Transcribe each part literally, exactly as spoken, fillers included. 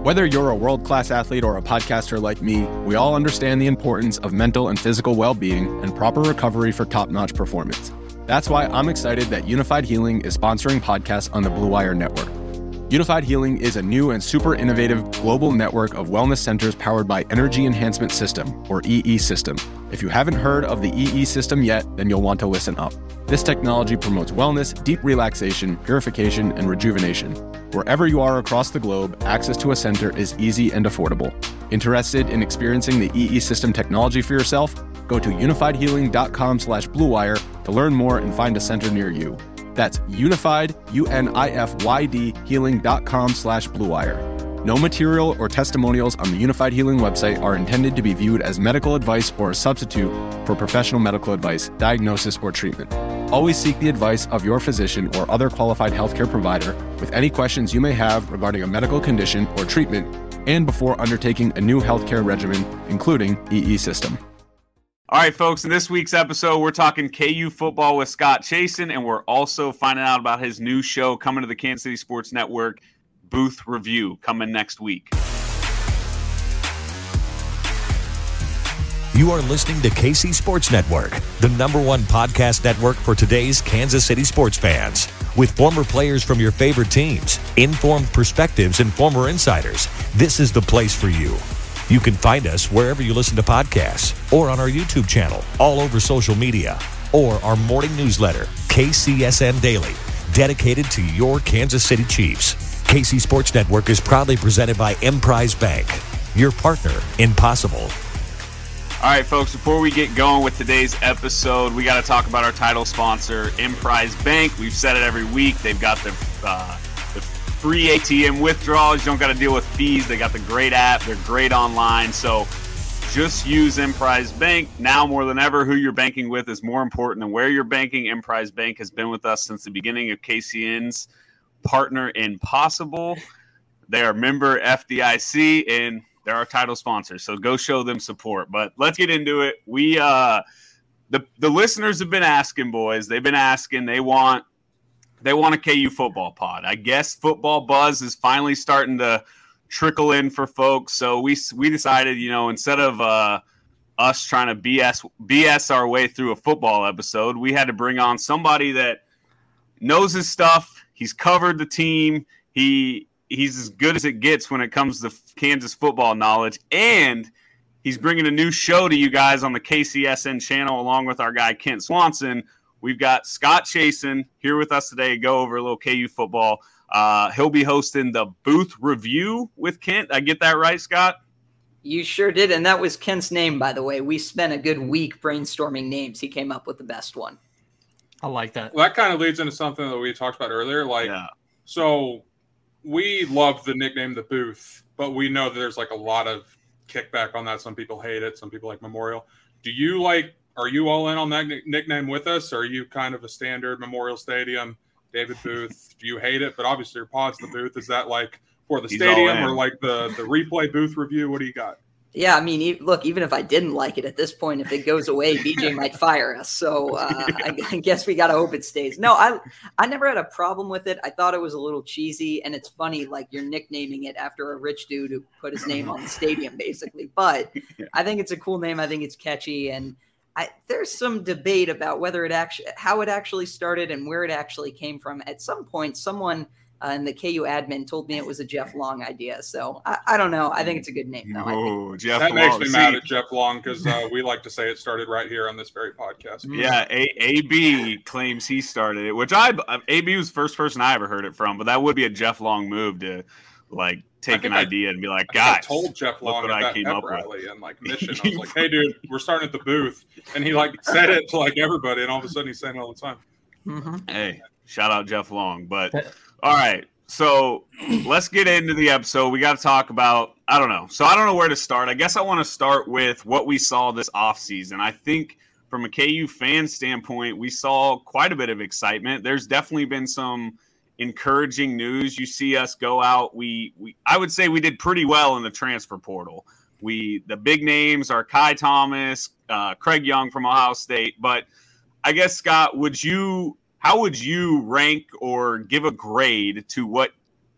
Whether you're a world-class athlete or a podcaster like me, we all understand the importance of mental and physical well-being and proper recovery for top-notch performance. That's why I'm excited that Unified Healing is sponsoring podcasts on the Blue Wire Network. Unified Healing is a new and super innovative global network of wellness centers powered by Energy Enhancement System, or E E System. If you haven't heard of the E E System yet, then you'll want to listen up. This technology promotes wellness, deep relaxation, purification, and rejuvenation. Wherever you are across the globe, access to a center is easy and affordable. Interested in experiencing the E E System technology for yourself? Go to unified healing dot com slash blue wire to learn more and find a center near you. That's unified, U N I F Y D, healing dot com slash blue wire. No material or testimonials on the Unified Healing website are intended to be viewed as medical advice or a substitute for professional medical advice, diagnosis, or treatment. Always seek the advice of your physician or other qualified healthcare provider with any questions you may have regarding a medical condition or treatment and before undertaking a new healthcare regimen, including E E System. All right, folks, in this week's episode, we're talking K U football with Scott Chasen, and we're also finding out about his new show coming to the Kansas City Sports Network, Booth Review, coming next week. You are listening to K C Sports Network, the number one podcast network for today's Kansas City sports fans. With former players from your favorite teams, informed perspectives, and former insiders, this is the place for you. You can find us wherever you listen to podcasts or on our YouTube channel, all over social media, or our morning newsletter, K C S N Daily, dedicated to your Kansas City Chiefs. K C Sports Network is proudly presented by Emprise Bank, your partner in possible. All right, folks, before we get going with today's episode, we got to talk about our title sponsor, Emprise Bank. We've said it every week. They've got the, uh, the free A T M withdrawals. You don't got to deal with fees. They got the great app. They're great online. So just use Emprise Bank. Now more than ever, who you're banking with is more important than where you're banking. Emprise Bank has been with us since the beginning of K C N's Partner in Possible. They are member F D I C, and they're our title sponsor, so go show them support. But let's get into it. We uh, the the listeners have been asking, boys. They've been asking. They want they want a K U football pod. I guess football buzz is finally starting to trickle in for folks. So we we decided, you know, instead of uh, us trying to B S B S our way through a football episode, we had to bring on somebody that knows his stuff. He's covered the team. He He's as good as it gets when it comes to Kansas football knowledge, and he's bringing a new show to you guys on the K C S N channel along with our guy Kent Swanson. We've got Scott Chasen here with us today to go over a little K U football. Uh, he'll be hosting the Booth Review with Kent. I get that right, Scott? You sure did, and that was Kent's name, by the way. We spent a good week brainstorming names. He came up with the best one. I like that. Well, that kind of leads into something that we talked about earlier. Like, yeah. so... We love the nickname The Booth, but we know that there's like a lot of kickback on that. Some people hate it. Some people like Memorial. Do you like, are you all in on that nickname with us? Or are you kind of a standard Memorial Stadium, David Booth? Do you hate it? But obviously your pod's The Booth. Is that like for the He's stadium or like the, the replay booth review? What do you got? Yeah, I mean, look, even if I didn't like it at this point, if it goes away, B J might fire us. So uh, I, I guess we got to hope it stays. No, I I never had a problem with it. I thought it was a little cheesy, and it's funny, like you're nicknaming it after a rich dude who put his name on the stadium, basically. But I think it's a cool name. I think it's catchy, and I, there's some debate about whether it actually, how it actually started and where it actually came from. At some point, someone Uh, and the K U admin told me it was a Jeff Long idea. So I, I don't know. I think it's a good name, though. Oh, Jeff that Long. makes me mad at Jeff Long because uh, we like to say it started right here on this very podcast. Yeah, A- AB claims he started it, which I A B was the first person I ever heard it from. But that would be a Jeff Long move to like take an I, idea and be like, guys, I told Jeff Long what at I that came pep up rally with. and like mission. I was like, hey, dude, we're starting at the booth, and he like said it to like everybody, and all of a sudden he's saying it all the time. Mm-hmm. Hey, shout out Jeff Long. But all right. So let's get into the episode. We got to talk about, I don't know. So I don't know where to start. I guess I want to start with what we saw this offseason. I think from a K U fan standpoint, we saw quite a bit of excitement. There's definitely been some encouraging news. You see us go out. We, we I would say we did pretty well in the transfer portal. We the big names are Kai Thomas, uh, Craig Young from Ohio State. But I guess, Scott, would you – how would you rank or give a grade to what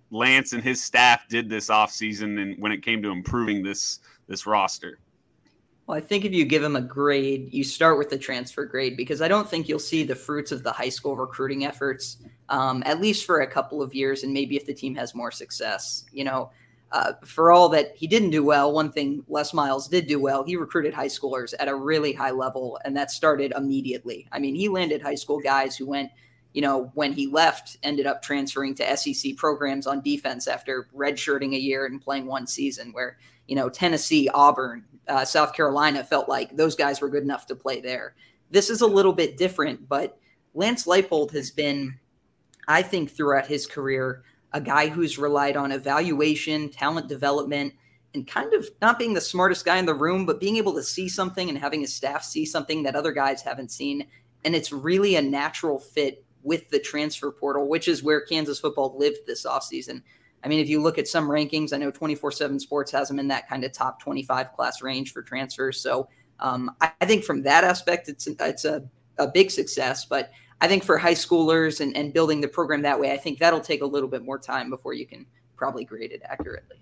Lance and his staff did this offseason and when it came to improving this this roster? Well, I think if you give him a grade, you start with the transfer grade, because I don't think you'll see the fruits of the high school recruiting efforts, um, at least for a couple of years, and maybe if the team has more success. You know, uh, for all that he didn't do well, one thing Les Miles did do well, he recruited high schoolers at a really high level, and that started immediately. I mean, he landed high school guys who went, you know, when he left, ended up transferring to S E C programs on defense after redshirting a year and playing one season, where, you know, Tennessee, Auburn, Uh, South Carolina felt like those guys were good enough to play there. This is a little bit different, but Lance Leipold has been, I think, throughout his career, a guy who's relied on evaluation, talent development, and kind of not being the smartest guy in the room, but being able to see something and having his staff see something that other guys haven't seen. And it's really a natural fit with the transfer portal, which is where Kansas football lived this offseason. I mean, if you look at some rankings, I know twenty-four seven Sports has them in that kind of top twenty-five class range for transfers. So um, I, I think from that aspect, it's it's a, a big success. But I think for high schoolers and, and building the program that way, I think that'll take a little bit more time before you can probably grade it accurately.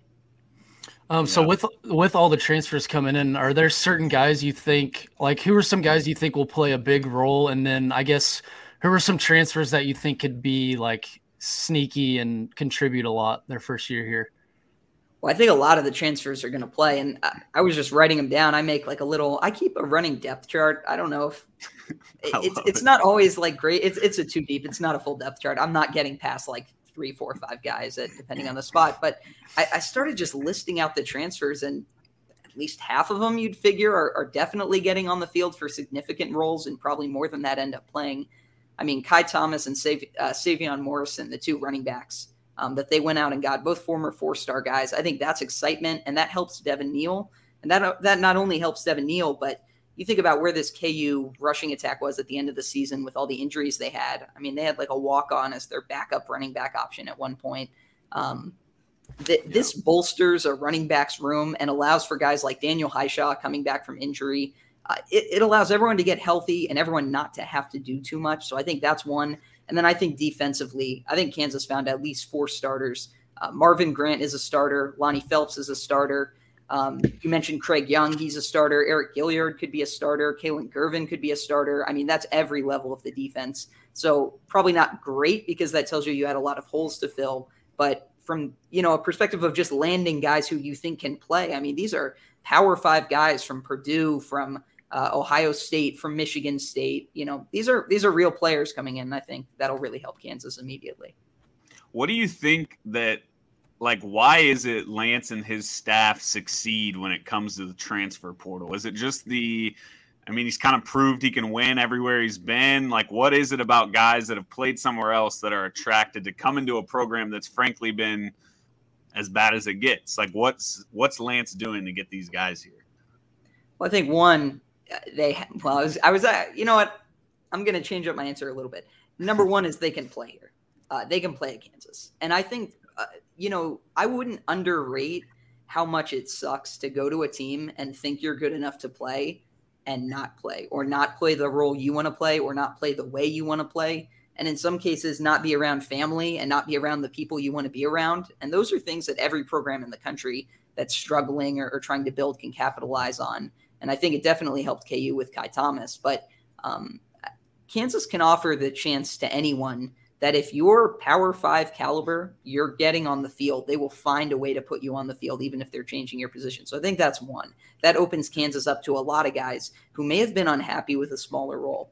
Um, so yeah. with with all the transfers coming in, are there certain guys you think, like who are some guys you think will play a big role? And then I guess who are some transfers that you think could be like sneaky and contribute a lot their first year here? Well, I think a lot of the transfers are going to play, and I, I was just writing them down. I make like a little, I keep a running depth chart. I don't know if it, it's it's it. not always like great. It's it's a too deep. It's not a full depth chart. I'm not getting past like three, four, five guys at, depending on the spot. But I, I started just listing out the transfers, and at least half of them you'd figure are, are definitely getting on the field for significant roles, and probably more than that end up playing. I mean, Kai Thomas and Sav- uh, Savion Morrison, the two running backs um, that they went out and got, both former four-star guys. I think that's excitement, and that helps Devin Neal. And that that not only helps Devin Neal, but you think about where this K U rushing attack was at the end of the season with all the injuries they had. I mean, they had like a walk-on as their backup running back option at one point. Um, th- yeah. This bolsters a running back's room and allows for guys like Daniel Hishaw coming back from injury. Uh, it, it allows everyone to get healthy and everyone not to have to do too much. So I think that's one. And then I think defensively, I think Kansas found at least four starters. Uh, Marvin Grant is a starter. Lonnie Phelps is a starter. Um, you mentioned Craig Young. He's a starter. Eric Gilliard could be a starter. Kalen Gervin could be a starter. I mean, that's every level of the defense. So probably not great, because that tells you you had a lot of holes to fill. But from, you know, a perspective of just landing guys who you think can play, I mean, these are Power Five guys from Purdue, from Uh, Ohio State, from Michigan State. You know, these are these are real players coming in. And I think that'll really help Kansas immediately. What do you think that, like, why is it Lance and his staff succeed when it comes to the transfer portal? Is it just the, I mean, he's kind of proved he can win everywhere he's been. Like, what is it about guys that have played somewhere else that are attracted to come into a program that's frankly been as bad as it gets? Like, what's what's Lance doing to get these guys here? Well, I think one, They well, I was, I was, uh, you know what? I'm going to change up my answer a little bit. Number one is they can play here. Uh, they can play at Kansas. And I think, uh, you know, I wouldn't underrate how much it sucks to go to a team and think you're good enough to play and not play, or not play the role you want to play, or not play the way you want to play. And in some cases, not be around family and not be around the people you want to be around. And those are things that every program in the country that's struggling or, or trying to build can capitalize on. And I think it definitely helped K U with Kai Thomas. But um, Kansas can offer the chance to anyone that if you're Power Five caliber, you're getting on the field. They will find a way to put you on the field, even if they're changing your position. So I think that's one. That opens Kansas up to a lot of guys who may have been unhappy with a smaller role.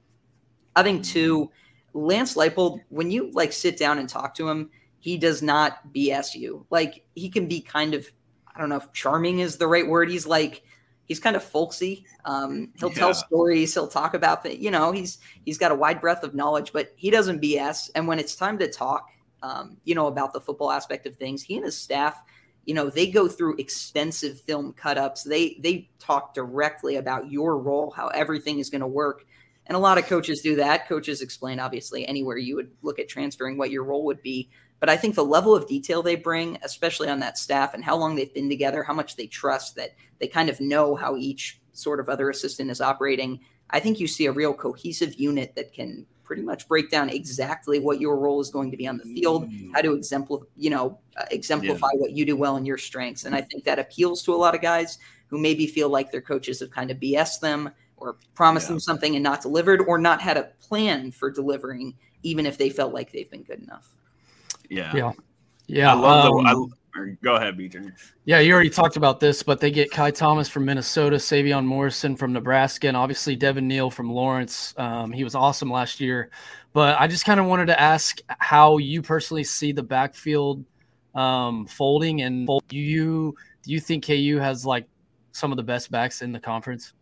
I think, two, Lance Leipold, when you like sit down and talk to him, he does not B S you. Like, he can be kind of, I don't know if charming is the right word. He's like, He's kind of folksy. Um, he'll yeah. tell stories. He'll talk about the, you know, he's, he's got a wide breadth of knowledge, but he doesn't B S. And when it's time to talk, um, you know, about the football aspect of things, he and his staff, you know, they go through extensive film cut-ups. They, they talk directly about your role, how everything is going to work. And a lot of coaches do that. Coaches explain, obviously, anywhere you would look at transferring what your role would be. But I think the level of detail they bring, especially on that staff, and how long they've been together, how much they trust, that they kind of know how each sort of other assistant is operating, I think you see a real cohesive unit that can pretty much break down exactly what your role is going to be on the field, how to exemplify, you know, uh, exemplify yeah. what you do well and your strengths. And I think that appeals to a lot of guys who maybe feel like their coaches have kind of B S'd them or promised yeah. them something and not delivered, or not had a plan for delivering, even if they felt like they've been good enough. Yeah. Yeah. Yeah. I love um, the, I, Go ahead, B J. Yeah, you already talked about this, but they get Kai Thomas from Minnesota, Savion Morrison from Nebraska, and obviously Devin Neal from Lawrence. Um, he was awesome last year. But I just kind of wanted to ask how you personally see the backfield um, folding, and do you do you think K U has like some of the best backs in the conference?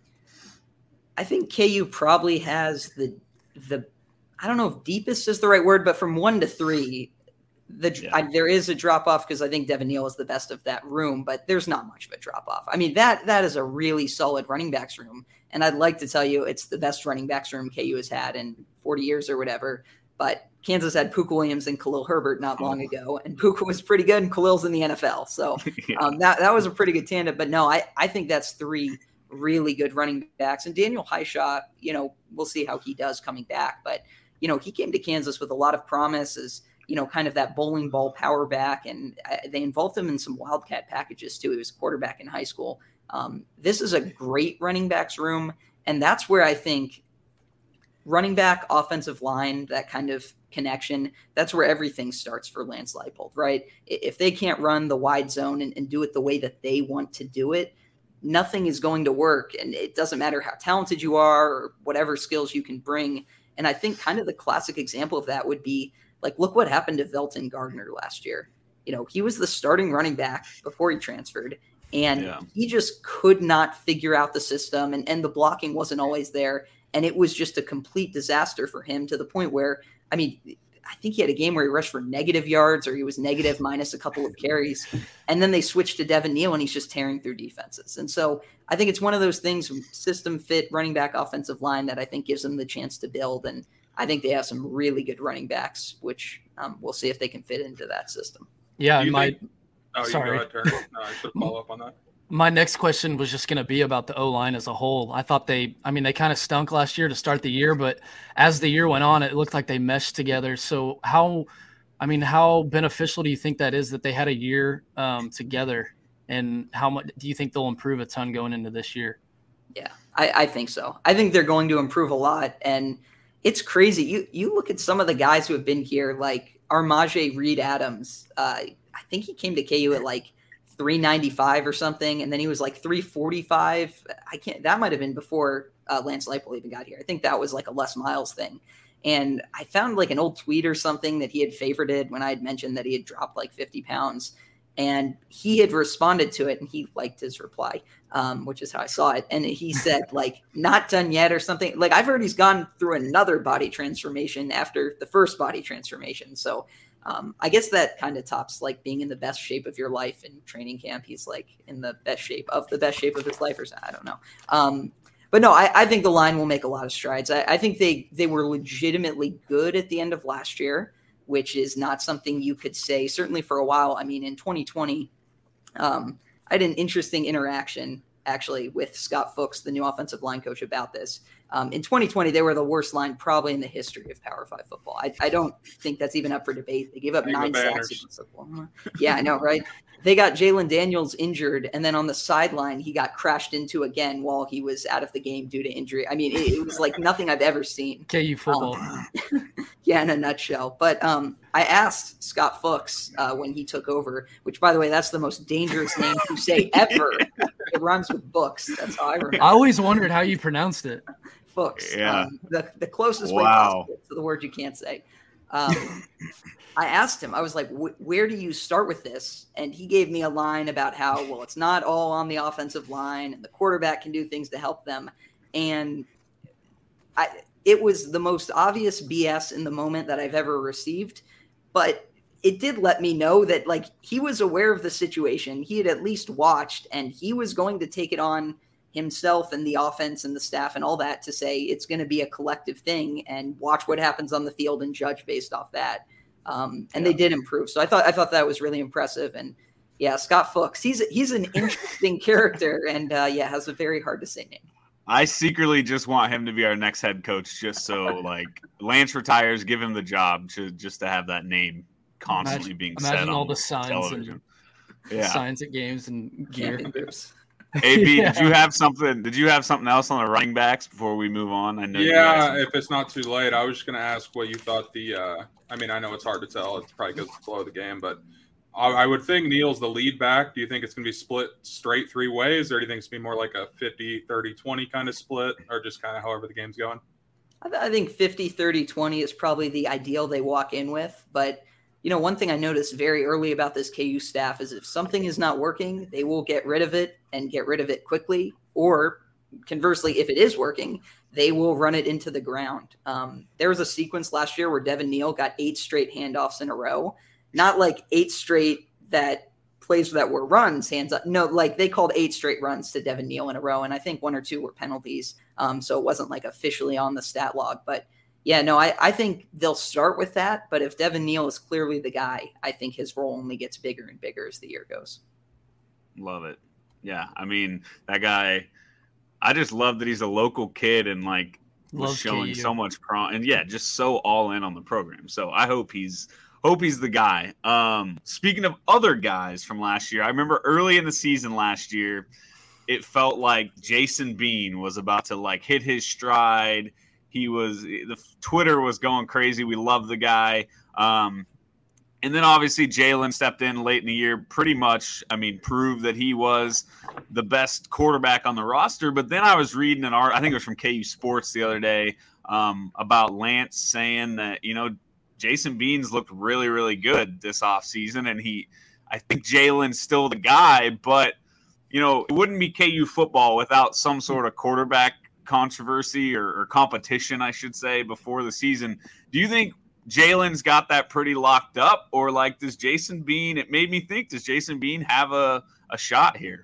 I think K U probably has the the I don't know if deepest is the right word, but from one to three. The, yeah. I, there is a drop off because I think Devin Neal is the best of that room, but there's not much of a drop off. I mean, that that is a really solid running backs room. And I'd like to tell you it's the best running backs room K U has had in forty years or whatever. But Kansas had Puka Williams and Khalil Herbert not long ago, and Puka was pretty good and Khalil's in the N F L. So yeah. um, that, that was a pretty good tandem. But no, I, I think that's three really good running backs. And Daniel Highshaw, you know, we'll see how he does coming back. But, you know, he came to Kansas with a lot of promises, you know, kind of that bowling ball power back. And they involved him in some Wildcat packages too. He was a quarterback in high school. Um, this is a great running backs room. And that's where I think running back, offensive line, that kind of connection, that's where everything starts for Lance Leipold, right? If they can't run the wide zone and, and do it the way that they want to do it, nothing is going to work. And it doesn't matter how talented you are or whatever skills you can bring. And I think kind of the classic example of that would be, like, look what happened to Velton Gardner last year. You know, he was the starting running back before he transferred, and yeah. he just could not figure out the system, and, and the blocking wasn't always there. And it was just a complete disaster for him, to the point where, I mean, I think he had a game where he rushed for negative yards, or he was negative minus a couple of carries. And then they switched to Devin Neal, and he's just tearing through defenses. And so I think it's one of those things, system fit, running back, offensive line, that I think gives them the chance to build. And I think they have some really good running backs, which um, we'll see if they can fit into that system. Yeah, you my think, oh, sorry. You go ahead, Turner. No, I should follow up on that. My next question was just going to be about the O-line as a whole. I thought they, I mean, they kind of stunk last year to start the year, but as the year went on, it looked like they meshed together. So how, I mean, how beneficial do you think that is that they had a year um, together, and how much do you think they'll improve a ton going into this year? Yeah, I, I think so. I think they're going to improve a lot. And it's crazy. You you look at some of the guys who have been here, like Armaje Reed Adams. Uh, I think he came to K U at like three ninety-five or something, and then he was like three forty-five. I can't. That might have been before uh, Lance Leipold even got here. I think that was like a Les Miles thing. And I found like an old tweet or something that he had favorited when I had mentioned that he had dropped like fifty pounds. And he had responded to it, and he liked his reply, um, which is how I saw it. And he said, like, not done yet or something. Like, I've heard he's gone through another body transformation after the first body transformation. So um, I guess that kind of tops, like, being in the best shape of your life in training camp. He's, like, in the best shape of the best shape of his life, or something. I don't know. Um, but, no, I, I think the line will make a lot of strides. I, I think they, they were legitimately good at the end of last year, which is not something you could say, certainly for a while. I mean, in twenty twenty, um, I had an interesting interaction, actually, with Scott Fuchs, the new offensive line coach, about this. Um, in twenty twenty, they were the worst line probably in the history of Power Five football. I, I don't think that's even up for debate. They gave up nine sacks against football. Yeah, I know, right? They got Jalen Daniels injured, and then on the sideline, he got crashed into again while he was out of the game due to injury. I mean, it, it was like nothing I've ever seen. K U football. Um, yeah, in a nutshell. But um, I asked Scott Fuchs uh, when he took over, which, by the way, that's the most dangerous name to say ever. It rhymes with books. That's how I remember. I always wondered how you pronounced it. Fuchs. Yeah. Um, the, the closest wow. way possible to the word you can't say. Um, I asked him, I was like, where do you start with this? And he gave me a line about how, well, it's not all on the offensive line, and the quarterback can do things to help them. And I, it was the most obvious B S in the moment that I've ever received. But it did let me know that, like, he was aware of the situation. He had at least watched, and he was going to take it on himself and the offense and the staff and all that to say it's going to be a collective thing, and watch what happens on the field and judge based off that. Um, and yeah. they did improve. So I thought, I thought that was really impressive. And yeah, Scott Fuchs, he's, he's an interesting character, and uh, yeah, has a very hard to say name. I secretly just want him to be our next head coach, just so like Lance retires, give him the job to just to have that name constantly imagine, being imagine said all on the signs television. and Yeah, signs at games and gear. A B, Yeah. did you have something? Did you have something else on the running backs before we move on? I know. Yeah, if it's not too late, I was just going to ask what you thought the. Uh, I mean, I know it's hard to tell. It's probably because it's below the game, but I, I would think Neal's the lead back. Do you think it's going to be split straight three ways, or do you think it's going to be more like a fifty, thirty, twenty kind of split, or just kind of however the game's going? I, th- I think fifty, thirty, twenty is probably the ideal they walk in with, but. You know, one thing I noticed very early about this K U staff is if something is not working, they will get rid of it and get rid of it quickly. Or conversely, if it is working, they will run it into the ground. Um, there was a sequence last year where Devin Neal got eight straight handoffs in a row. Not like eight straight that plays that were runs, hands up. No, like they called eight straight runs to Devin Neal in a row. And I think one or two were penalties. Um, so it wasn't like officially on the stat log, but yeah, no, I, I think they'll start with that. But if Devin Neal is clearly the guy, I think his role only gets bigger and bigger as the year goes. Love it. Yeah, I mean, that guy, I just love that he's a local kid and, like, was Loves showing K U. so much prom. And, yeah, just so all in on the program. So I hope he's hope he's the guy. Um, speaking of other guys from last year, I remember early in the season last year, it felt like Jason Bean was about to, like, hit his stride. He was the Twitter was going crazy. We love the guy. Um, and then obviously Jalen stepped in late in the year, pretty much, I mean, proved that he was the best quarterback on the roster. But then I was reading an art, I think it was from K U Sports the other day, um, about Lance saying that, you know, Jason Beans looked really, really good this offseason. And he, I think Jalen's still the guy, but, you know, it wouldn't be K U football without some sort of quarterback controversy or, or competition, I should say, before the season. Do you think Jalen's got that pretty locked up, or like does Jason Bean? It made me think: does Jason Bean have a, a shot here?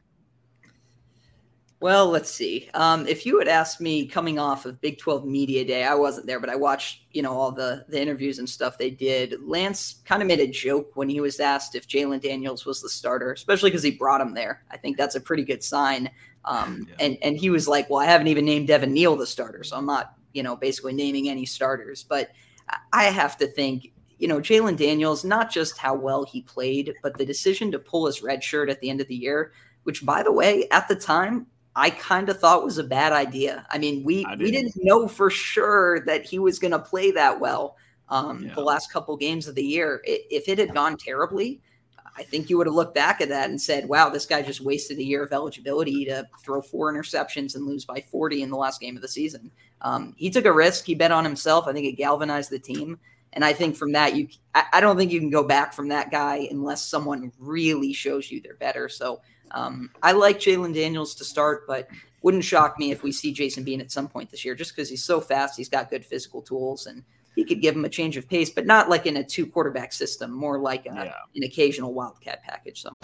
Well, let's see. Um, if you had asked me coming off of Big twelve Media Day, I wasn't there, but I watched, you know, all the the interviews and stuff they did. Lance kind of made a joke when he was asked if Jalen Daniels was the starter, especially because he brought him there. I think that's a pretty good sign. Um, yeah. and, and he was like, well, I haven't even named Devin Neal the starter, so I'm not, you know, basically naming any starters. But I have to think, you know, Jalen Daniels, not just how well he played, but the decision to pull his red shirt at the end of the year, which, by the way, at the time, I kind of thought was a bad idea. I mean, we, I we didn't know for sure that he was going to play that well um, yeah. the last couple games of the year. It, if it had gone terribly, I think you would have looked back at that and said, wow, this guy just wasted a year of eligibility to throw four interceptions and lose by forty in the last game of the season. Um, he took a risk. He bet on himself. I think it galvanized the team. And I think from that, you, I, I don't think you can go back from that guy unless someone really shows you they're better. So um, I like Jalen Daniels to start, but wouldn't shock me if we see Jason Bean at some point this year, just because he's so fast. He's got good physical tools, and he could give him a change of pace, but not like in a two quarterback system, more like a, yeah. an occasional wildcat package. So.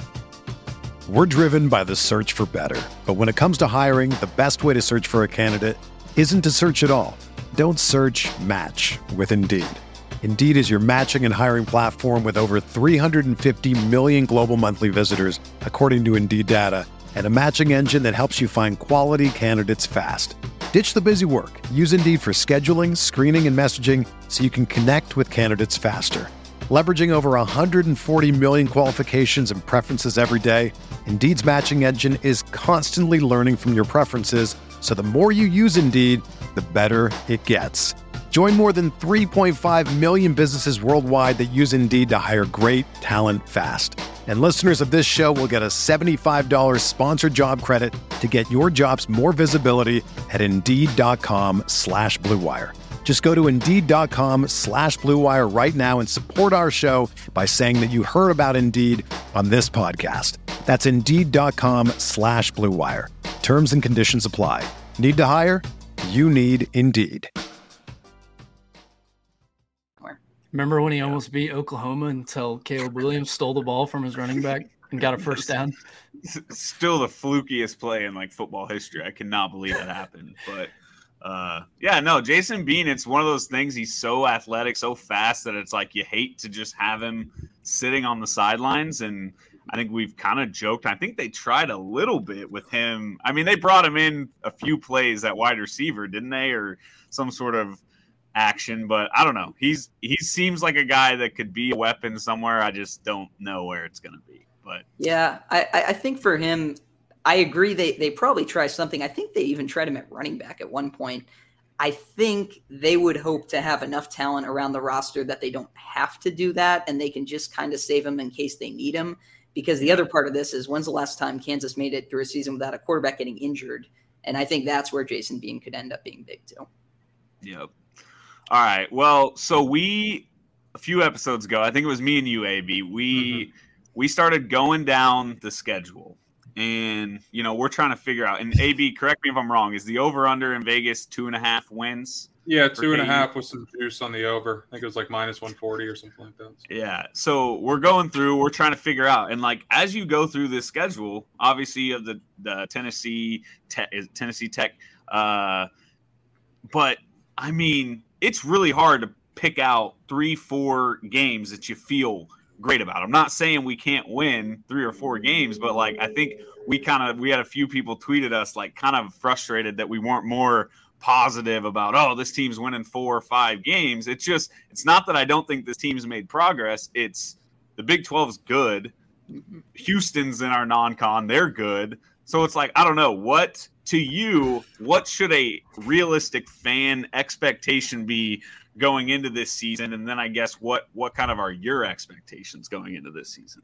We're driven by the search for better, but when it comes to hiring, the best way to search for a candidate isn't to search at all. Don't search, match with Indeed. Indeed is your matching and hiring platform with over three hundred fifty million global monthly visitors, according to Indeed data, and a matching engine that helps you find quality candidates fast. Ditch the busy work. Use Indeed for scheduling, screening, and messaging so you can connect with candidates faster. Leveraging over one hundred forty million qualifications and preferences every day, Indeed's matching engine is constantly learning from your preferences, so the more you use Indeed, the better it gets. Join more than three point five million businesses worldwide that use Indeed to hire great talent fast. And listeners of this show will get a seventy-five dollars sponsored job credit to get your jobs more visibility at Indeed.com slash Blue Wire. Just go to Indeed.com slash Blue Wire right now and support our show by saying that you heard about Indeed on this podcast. That's Indeed.com slash Blue Wire. Terms and conditions apply. Need to hire? You need Indeed. Remember when he almost beat Oklahoma until Caleb Williams stole the ball from his running back and got a first down? Still the flukiest play in like football history. I cannot believe that happened. But uh, yeah, no, Jason Bean, it's one of those things. He's so athletic, so fast that it's like you hate to just have him sitting on the sidelines. And I think we've kind of joked. I think they tried a little bit with him. I mean, they brought him in a few plays at wide receiver, didn't they? Or some sort of action, but I don't know. He's he seems like a guy that could be a weapon somewhere. I just don't know where it's going to be. But yeah, I, I think for him, I agree. They they probably try something. I think they even tried him at running back at one point. I think they would hope to have enough talent around the roster that they don't have to do that, and they can just kind of save him in case they need him. Because the other part of this is, when's the last time Kansas made it through a season without a quarterback getting injured? And I think that's where Jason Bean could end up being big too. Yep. All right. Well, so we a few episodes ago, I think it was me and you, A B, we mm-hmm. we started going down the schedule. And, you know, we're trying to figure out, and A B, correct me if I'm wrong, is the over-under in Vegas two and a half wins? Yeah, two and a half with some juice on the over. I think it was like minus one forty or something like that. Yeah, so we're going through, we're trying to figure out. And, like, as you go through this schedule, obviously you have the, the Tennessee, te- Tennessee Tech. Uh, but, I mean, it's really hard to pick out three, four games that you feel great about. I'm not saying we can't win three or four games, but like I think we kind of we had a few people tweeted us like kind of frustrated that we weren't more positive about, oh, this team's winning four or five games. It's just it's not that I don't think this team's made progress. It's the Big twelve's good. Houston's in our non-con, they're good. So it's like, I don't know, what to you, what should a realistic fan expectation be going into this season? And then I guess what what kind of are your expectations going into this season?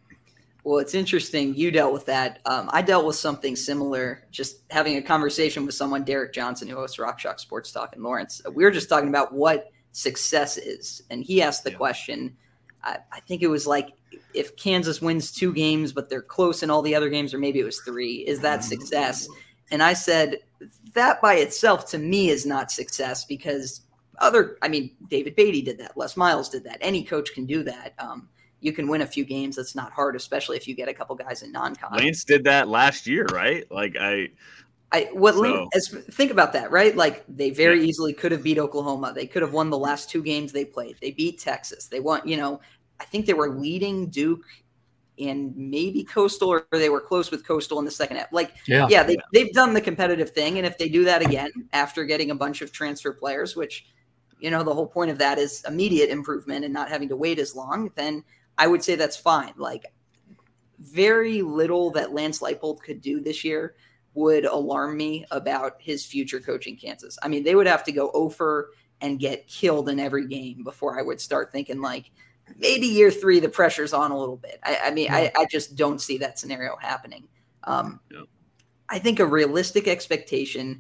Well, it's interesting. You dealt with that. Um, I dealt with something similar, just having a conversation with someone, Derek Johnson, who hosts Rock Chalk Sports Talk in Lawrence. We were just talking about what success is. And he asked the yeah. question, I, I think it was like, if Kansas wins two games, but they're close in all the other games, or maybe it was three, is that success? And I said, that by itself to me is not success, because other, I mean, David Beatty did that. Les Miles did that. Any coach can do that. Um, you can win a few games. That's not hard, especially if you get a couple guys in non-con. Lance did that last year, right? Like I, I what so. Lance, as, think about that, right? Like they very yeah. easily could have beat Oklahoma. They could have won the last two games they played. They beat Texas. They won, you know, I think they were leading Duke and maybe Coastal, or they were close with Coastal in the second half. Like, yeah, yeah, they, yeah. they've done the competitive thing. And if they do that again after getting a bunch of transfer players, which, you know, the whole point of that is immediate improvement and not having to wait as long, then I would say that's fine. Like, very little that Lance Leipold could do this year would alarm me about his future coaching Kansas. I mean, they would have to go over and get killed in every game before I would start thinking like, maybe year three, the pressure's on a little bit. I, I mean, yeah. I, I just don't see that scenario happening. Um, yeah. I think a realistic expectation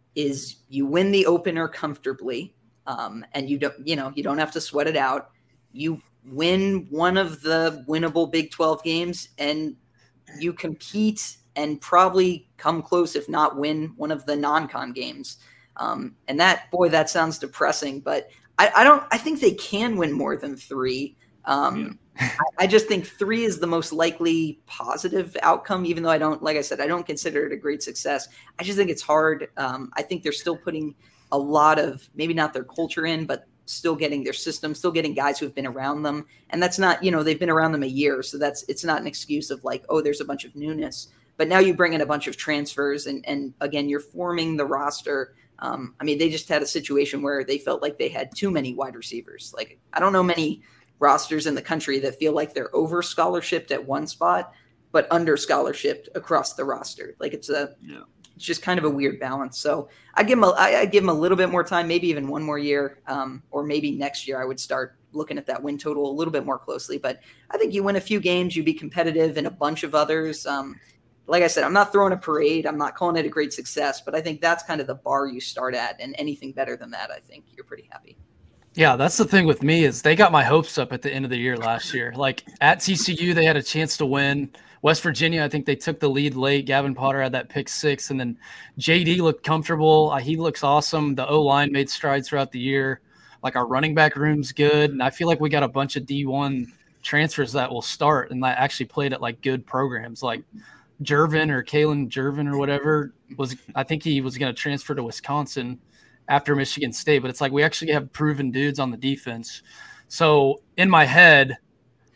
is you win the opener comfortably, um, and you don't, you know, you don't have to sweat it out. You win one of the winnable Big twelve games, and you compete and probably come close, if not win one of the non-con games. Um, and that, boy, that sounds depressing, but I, I don't. I think they can win more than three. Um, yeah. I, I just think three is the most likely positive outcome. Even though I don't, like I said, I don't consider it a great success. I just think it's hard. Um, I think they're still putting a lot of, maybe not their culture in, but still getting their system, still getting guys who have been around them. And that's not, you know, they've been around them a year, so that's it's not an excuse of like, oh, there's a bunch of newness. But now you bring in a bunch of transfers, and and again, you're forming the roster. Um, I mean, they just had a situation where they felt like they had too many wide receivers. Like, I don't know many rosters in the country that feel like they're over scholarshiped at one spot, but under scholarshiped across the roster. Like it's a, yeah. it's just kind of a weird balance. So I give them, a, I, I give them a little bit more time, maybe even one more year, um, or maybe next year I would start looking at that win total a little bit more closely. But I think you win a few games, you be competitive in a bunch of others. Um, Like I said, I'm not throwing a parade. I'm not calling it a great success, but I think that's kind of the bar you start at, and anything better than that, I think you're pretty happy. Yeah, that's the thing with me is they got my hopes up at the end of the year last year. Like at T C U, they had a chance to win. West Virginia, I think they took the lead late. Gavin Potter had that pick six, and then J D looked comfortable. He looks awesome. The O-line made strides throughout the year. Like our running back room's good, and I feel like we got a bunch of D one transfers that will start and that actually played at like good programs like – Jervin or Kalen Jervin or whatever was, I think he was going to transfer to Wisconsin after Michigan State, but it's like we actually have proven dudes on the defense. So in my head,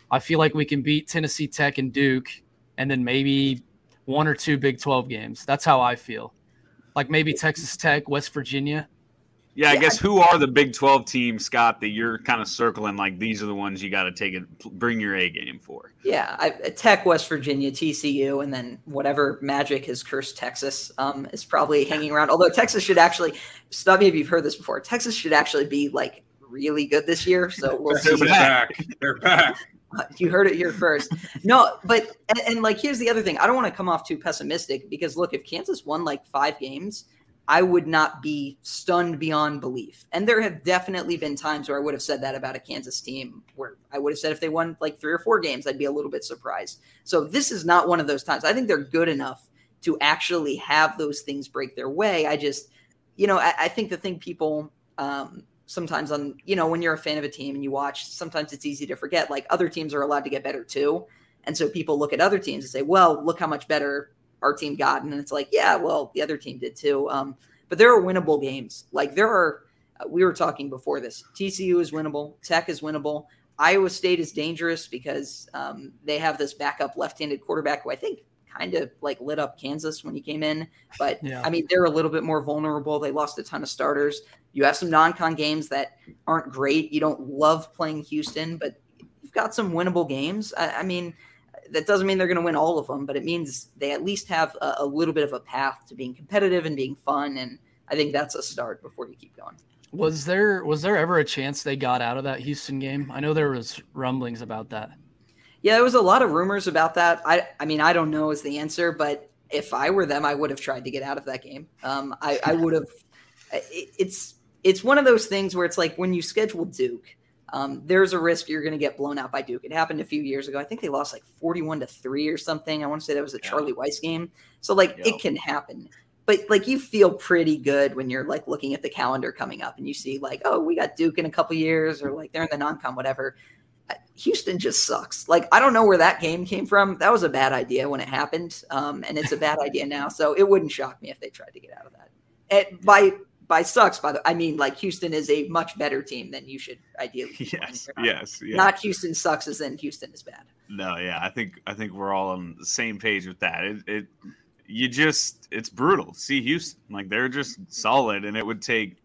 I feel like we can beat Tennessee Tech and Duke, and then maybe one or two Big twelve games. That's how I feel. Like maybe Texas Tech, West Virginia. Yeah, I guess who are the Big twelve teams, Scott, that you're kind of circling like these are the ones you got to take it, bring your A game for? Yeah, I, Tech, West Virginia, T C U, and then whatever magic has cursed Texas um, is probably hanging around. Although Texas should actually, stop me if you've heard this before, Texas should actually be like really good this year. So we'll see. They're back. They're back. You heard it here first. No, but and, and like here's the other thing. I don't want to come off too pessimistic because look, if Kansas won like five games, I would not be stunned beyond belief. And there have definitely been times where I would have said that about a Kansas team where I would have said if they won like three or four games, I'd be a little bit surprised. So this is not one of those times. I think they're good enough to actually have those things break their way. I just, you know, I, I think the thing people um, sometimes on, you know, when you're a fan of a team and you watch, sometimes it's easy to forget like other teams are allowed to get better too. And so people look at other teams and say, well, look how much better our team got. And it's like, yeah, well, the other team did too. Um, but there are winnable games. Like there are, uh, we were talking before this, T C U is winnable. Tech is winnable. Iowa State is dangerous because um, they have this backup left-handed quarterback who I think kind of like lit up Kansas when he came in. But yeah. I mean, they're a little bit more vulnerable. They lost a ton of starters. You have some non-con games that aren't great. You don't love playing Houston, but you've got some winnable games. I, I mean, that doesn't mean they're going to win all of them, but it means they at least have a, a little bit of a path to being competitive and being fun. And I think that's a start before you keep going. Was there, was there ever a chance they got out of that Houston game? I know there was rumblings about that. Yeah, there was a lot of rumors about that. I, I mean, I don't know is the answer, but if I were them, I would have tried to get out of that game. Um, I, I would have, it, it's, it's one of those things where it's like when you schedule Duke, Um, there's a risk you're going to get blown out by Duke. It happened a few years ago. I think they lost like forty-one to three or something. I want to say that was a yeah. Charlie Weiss game. So like yeah. it can happen, but like you feel pretty good when you're like looking at the calendar coming up and you see like, oh, we got Duke in a couple years or like they're in the non-con, whatever. Houston just sucks. Like, I don't know where that game came from. That was a bad idea when it happened. Um, and it's a bad idea now. So it wouldn't shock me if they tried to get out of that. It, by, By sucks, by the I mean, like Houston is a much better team than you should ideally. Yes, yes, yeah. Not Houston sucks as in Houston is bad. No, yeah, I think I think we're all on the same page with that. It, it you just it's brutal. See Houston, like they're just solid, and it would take.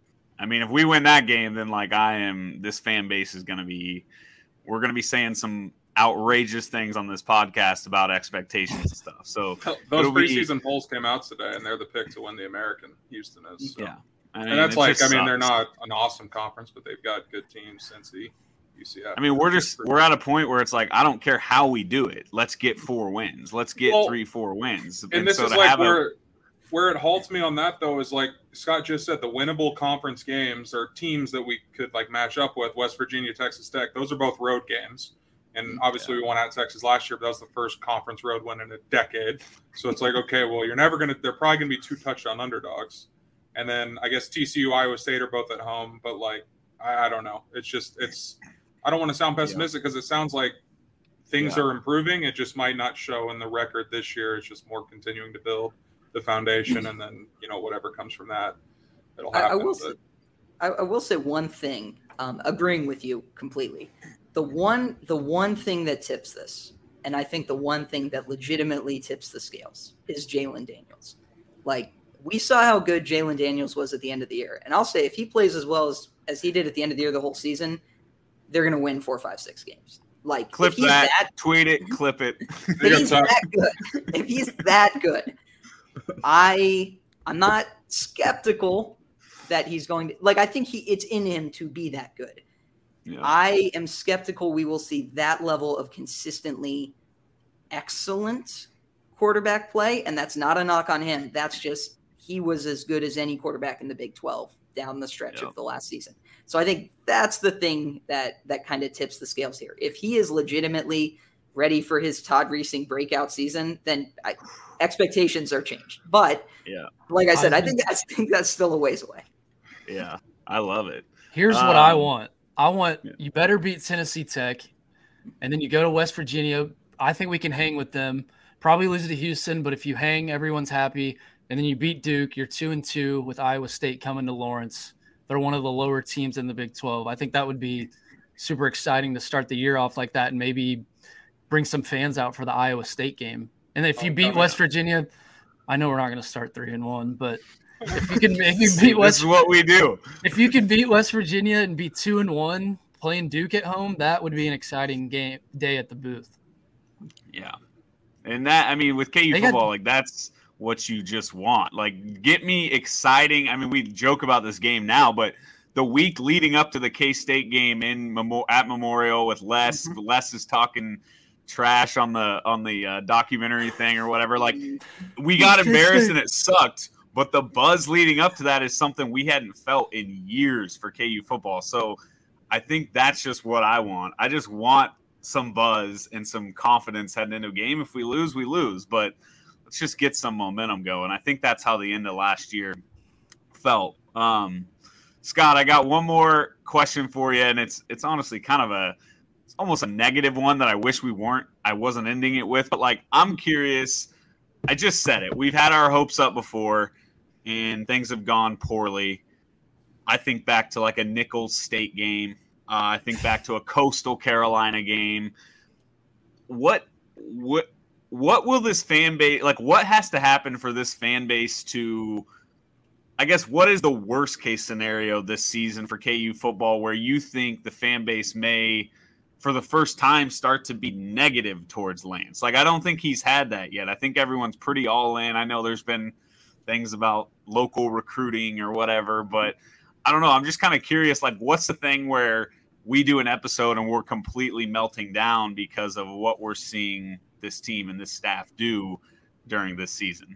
I mean, if we win that game, then like I am, this fan base is going to be, we're going to be saying some outrageous things on this podcast about expectations and stuff. So those preseason be, polls came out today, and they're the pick to win the American. Houston is. So. Yeah, I mean, and that's like, I mean, sucks. They're not an awesome conference, but they've got good teams. Cincy, U C F. I mean, we're just we're at a point where it's like I don't care how we do it. Let's get four wins. Let's get well, three, four wins. And, and this so is like where a, where it halts me on that though is like Scott just said, the winnable conference games are teams that we could like match up with. West Virginia, Texas Tech. Those are both road games. And obviously yeah. we won at Texas last year, but that was the first conference road win in a decade. So it's like, okay, well, you're never going to – they're probably going to be two touchdown underdogs. And then I guess T C U, Iowa State are both at home. But, like, I, I don't know. It's just – it's – I don't want to sound pessimistic because yeah. it sounds like things yeah. are improving. It just might not show in the record this year. It's just more continuing to build the foundation. And then, you know, whatever comes from that, it'll happen. I, I, will, say, I, I will say one thing, um, agreeing with you completely. The one, the one thing that tips this, and I think the one thing that legitimately tips the scales is Jalen Daniels. Like we saw how good Jalen Daniels was at the end of the year. And I'll say if he plays as well as, as he did at the end of the year, the whole season, they're going to win four, five, six games. Like clip that, that, tweet it, clip it. If he's that good, if he's that good, I, I'm not skeptical that he's going to, like, I think he, it's in him to be that good. Yeah. I am skeptical we will see that level of consistently excellent quarterback play, and that's not a knock on him. That's just he was as good as any quarterback in the Big twelve down the stretch yeah. of the last season. So I think that's the thing that that kind of tips the scales here. If he is legitimately ready for his Todd Reesing breakout season, then I, expectations are changed. But yeah, like I said, I think that's, I think that's still a ways away. Yeah, I love it. Here's um, what I want. I want yeah. you better beat Tennessee Tech, and then you go to West Virginia. I think we can hang with them. Probably lose to Houston, but if you hang, everyone's happy. And then you beat Duke. You're two and two with Iowa State coming to Lawrence. They're one of the lower teams in the Big twelve. I think that would be super exciting to start the year off like that and maybe bring some fans out for the Iowa State game. And if you beat West Virginia, I know we're not going to start three and one, but if you can, if you beat West, this is what we do. If you can beat West Virginia and be two and one playing Duke at home, that would be an exciting game day at the booth. Yeah, and that I mean with K U They football, got- like that's what you just want. Like, get me exciting. I mean, we joke about this game now, but the week leading up to the K-State game in Memo- at Memorial with Les, Mm-hmm. Les is talking trash on the on the uh, documentary thing or whatever. Like, we got embarrassed and it sucked. But the buzz leading up to that is something we hadn't felt in years for K U football. So I think that's just what I want. I just want some buzz and some confidence heading into a game. If we lose, we lose. But let's just get some momentum going. I think that's how the end of last year felt. Um, Scott, I got one more question for you, and it's it's honestly kind of a it's almost a negative one that I wish we weren't. I wasn't ending it with, but like I'm curious. I just said it. We've had our hopes up before, and things have gone poorly. I think back to like a Nicholls State game. Uh, I think back to a Coastal Carolina game. What what what will this fan base like? What has to happen for this fan base to? I guess what is the worst case scenario this season for K U football where you think the fan base may, for the first time, start to be negative towards Lance? Like, I don't think he's had that yet. I think everyone's pretty all in. I know there's been things about local recruiting or whatever, but I don't know. I'm just kind of curious, like, what's the thing where we do an episode and we're completely melting down because of what we're seeing this team and this staff do during this season?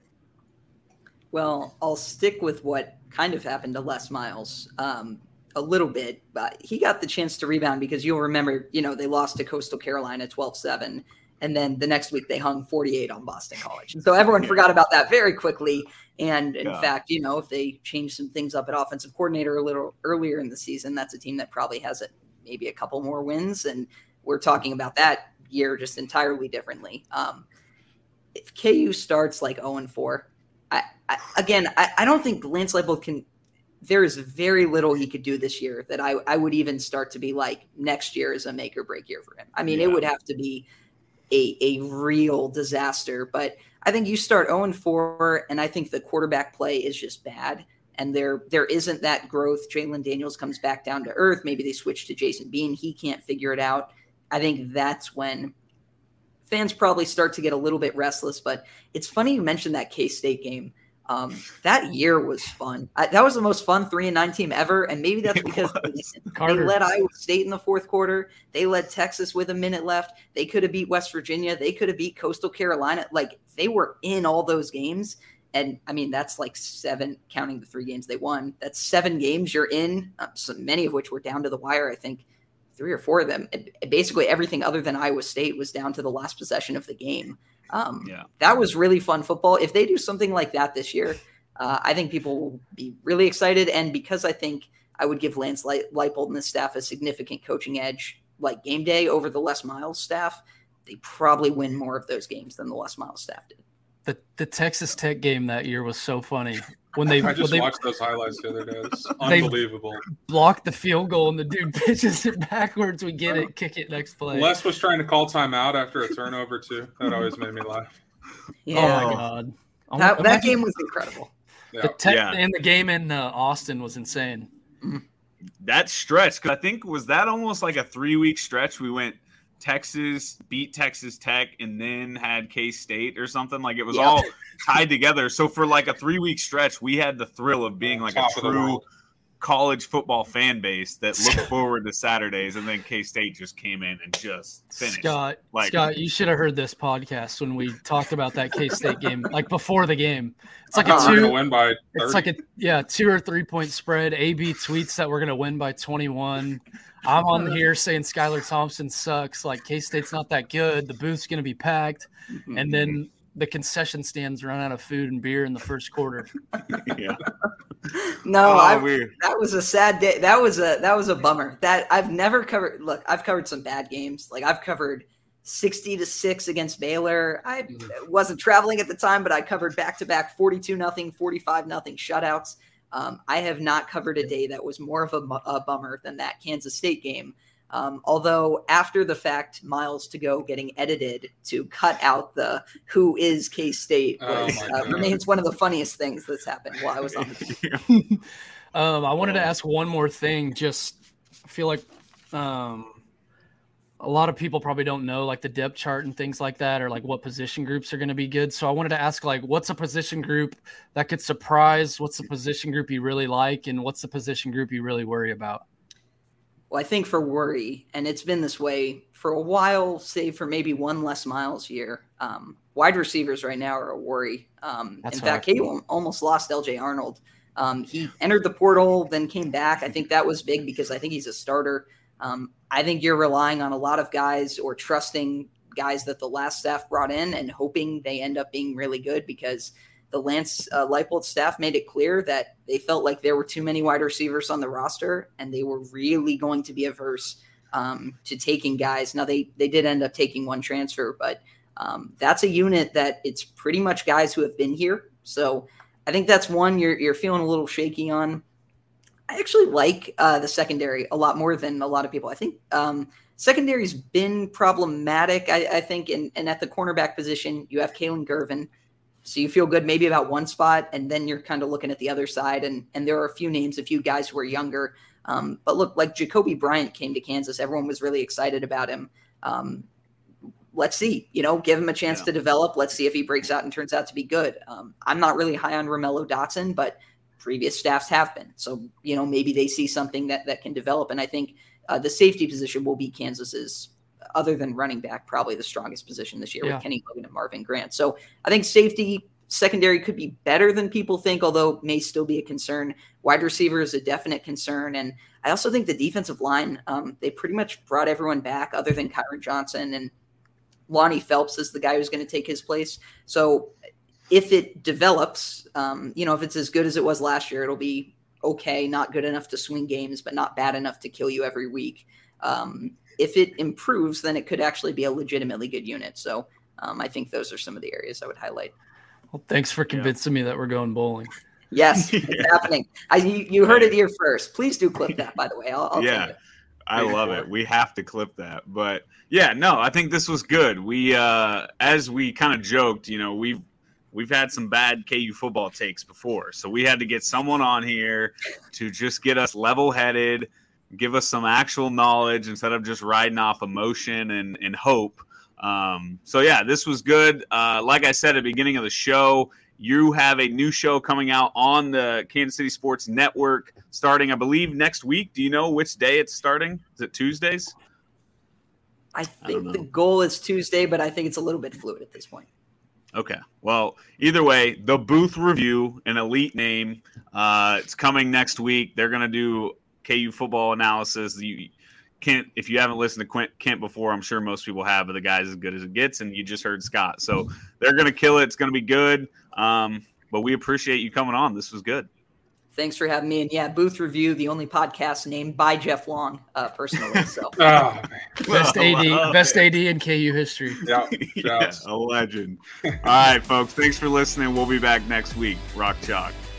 Well, I'll stick with what kind of happened to Les Miles um, a little bit, but he got the chance to rebound because you'll remember, you know, they lost to Coastal Carolina twelve seven, and then the next week they hung forty-eight on Boston College. And so everyone yeah. forgot about that very quickly. And in yeah. fact, you know, if they change some things up at offensive coordinator a little earlier in the season, that's a team that probably has a, maybe a couple more wins. And we're talking about that year just entirely differently. Um, if K U starts like oh and four, I, I, again, I, I don't think Lance Leipold can – there is very little he could do this year that I, I would even start to be like next year is a make or break year for him. I mean, yeah. it would have to be a, a real disaster. But I think you start oh and four, and I think the quarterback play is just bad. And there there isn't that growth. Jalen Daniels comes back down to earth. Maybe they switch to Jason Bean. He can't figure it out. I think that's when – fans probably start to get a little bit restless, but it's funny you mentioned that K-State game. Um, that year was fun. I, that was the most fun three and nine team ever, and maybe that's because they led Iowa State in the fourth quarter. They led Texas with a minute left. They could have beat West Virginia. They could have beat Coastal Carolina. Like, they were in all those games, and I mean that's like seven, counting the three games they won. That's seven games you're in. Uh, so many of which were down to the wire. I think three or four of them, basically everything other than Iowa State was down to the last possession of the game. Um, yeah. That was really fun football. If they do something like that this year, uh, I think people will be really excited. And because I think I would give Lance Leipold and his staff a significant coaching edge, like game day over the Les Miles staff, they probably win more of those games than the Les Miles staff did. The the Texas Tech game that year was so funny. When they, I just when they, watched those highlights the other day. It's unbelievable. Blocked the field goal and the dude pitches it backwards. We get it, kick it next play. Les was trying to call timeout after a turnover too. That always made me laugh. Yeah, oh my god, that, that game was incredible. Yeah. The tech yeah. and the game in uh, Austin was insane. That stretch, because I think was that almost like a three week stretch. We went Texas, beat Texas Tech, and then had K-State or something. Like it was yeah. all tied together. So for like a three-week stretch, we had the thrill of being like Top a true college football fan base that looked forward to Saturdays, and then K-State just came in and just finished. Scott, like, Scott, you should have heard this podcast when we talked about that K-State game, like before the game. It's like a two. We're gonna win by thirty. It's like a yeah, two or three point spread. A B tweets that we're gonna win by twenty-one. I'm on here saying Skylar Thompson sucks. Like K-State's not that good. The booth's gonna be packed, and then the concession stands run out of food and beer in the first quarter. Yeah. No, oh, I, weird. that was a sad day. That was a that was a bummer. That I've never covered. Look, I've covered some bad games. Like I've covered sixty to six against Baylor. I wasn't traveling at the time, but I covered back to back forty-two nothing, forty-five nothing shutouts. Um, I have not covered a day that was more of a, a bummer than that Kansas State game. Um, although after the fact, Miles to Go getting edited to cut out the who is K-State was, oh uh, remains one of the funniest things that's happened while I was on the team. um, I wanted to ask one more thing. Just I feel like um, a lot of people probably don't know like the depth chart and things like that, or like what position groups are going to be good. So I wanted to ask, like, what's a position group that could surprise? What's the position group you really like? And what's the position group you really worry about? Well, I think for worry, and it's been this way for a while, save for maybe one less Miles year, um, wide receivers right now are a worry. Um, in fact, K U almost lost L J Arnold. Um, he entered the portal, then came back. I think that was big because I think he's a starter. Um, I think you're relying on a lot of guys or trusting guys that the last staff brought in and hoping they end up being really good, because the Lance uh, Leipold staff made it clear that they felt like there were too many wide receivers on the roster, and they were really going to be averse um, to taking guys. Now, they they did end up taking one transfer, but um, that's a unit that it's pretty much guys who have been here. So I think that's one you're you're feeling a little shaky on. I actually like uh, the secondary a lot more than a lot of people. I think um, secondary's been problematic, I, I think, and, and at the cornerback position, you have Kalen Gervin. So you feel good maybe about one spot, and then you're kind of looking at the other side. And, and there are a few names, a few guys who are younger. Um, but look, like Jacoby Bryant came to Kansas. Everyone was really excited about him. Um, let's see, you know, give him a chance yeah. to develop. Let's see if he breaks out and turns out to be good. Um, I'm not really high on Romello Dotson, but previous staffs have been. So, you know, maybe they see something that, that can develop. And I think uh, the safety position will be Kansas's, other than running back, probably the strongest position this year yeah. with Kenny Logan and Marvin Grant. So I think safety secondary could be better than people think, although may still be a concern. Wide receiver is a definite concern. And I also think the defensive line, um, they pretty much brought everyone back other than Kyron Johnson, and Lonnie Phelps is the guy who's going to take his place. So if it develops, um, you know, if it's as good as it was last year, it'll be okay, not good enough to swing games, but not bad enough to kill you every week. Um, If it improves, then it could actually be a legitimately good unit. So um, I think those are some of the areas I would highlight. Well, thanks for convincing yeah. me that we're going bowling. Yes, it's yeah. happening. I, you, you heard it here first. Please do clip that, by the way. I'll, I'll yeah, I love it. We have to clip that. But yeah, no, I think this was good. We, uh, as we kind of joked, you know, we've we've had some bad K U football takes before, so we had to get someone on here to just get us level-headed, give us some actual knowledge instead of just riding off emotion and, and hope. Um, so, yeah, this was good. Uh, like I said at the beginning of the show, you have a new show coming out on the Kansas City Sports Network starting, I believe, next week. Do you know which day it's starting? Is it Tuesdays? I think I the goal is Tuesday, but I think it's a little bit fluid at this point. Okay. Well, either way, The Booth Review, an elite name. Uh, it's coming next week. They're going to do K U football analysis. You can't, if you haven't listened to Quint, Kent before, I'm sure most people have, but the guy's as good as it gets, and you just heard Scott. So they're going to kill it. It's going to be good. Um, but we appreciate you coming on. This was good. Thanks for having me. And yeah, Booth Review, the only podcast named by Jeff Long, uh, personally. So oh, man. best A D, best A D in K U history. Yeah, yeah, a legend. All right, folks. Thanks for listening. We'll be back next week. Rock Chalk.